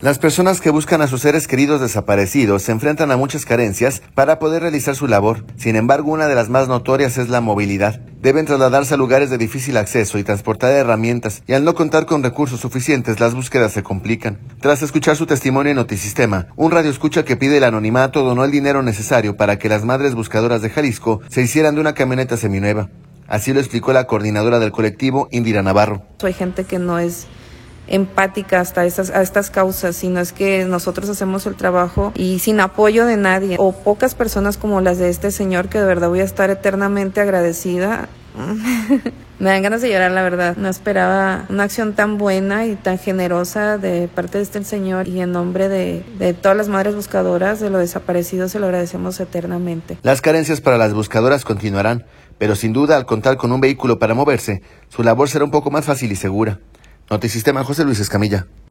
Las personas que buscan a sus seres queridos desaparecidos se enfrentan a muchas carencias para poder realizar su labor. Sin embargo, una de las más notorias es la movilidad. Deben trasladarse a lugares de difícil acceso y transportar herramientas, y al no contar con recursos suficientes, las búsquedas se complican. Tras escuchar su testimonio en Notisistema, un radioescucha que pide el anonimato donó el dinero necesario para que las madres buscadoras de Jalisco se hicieran de una camioneta seminueva. Así lo explicó la coordinadora del colectivo, Indira Navarro. Hay gente que no es empática a estas causas, sino es que nosotros hacemos el trabajo y sin apoyo de nadie o pocas personas como las de este señor, que de verdad voy a estar eternamente agradecida. Me dan ganas de llorar, la verdad. No esperaba una acción tan buena y tan generosa de parte de este señor, y en nombre de todas las madres buscadoras de los desaparecidos se lo agradecemos eternamente. Las carencias para las buscadoras continuarán, pero sin duda, al contar con un vehículo para moverse, su labor será un poco más fácil y segura. Notisistema, José Luis Escamilla.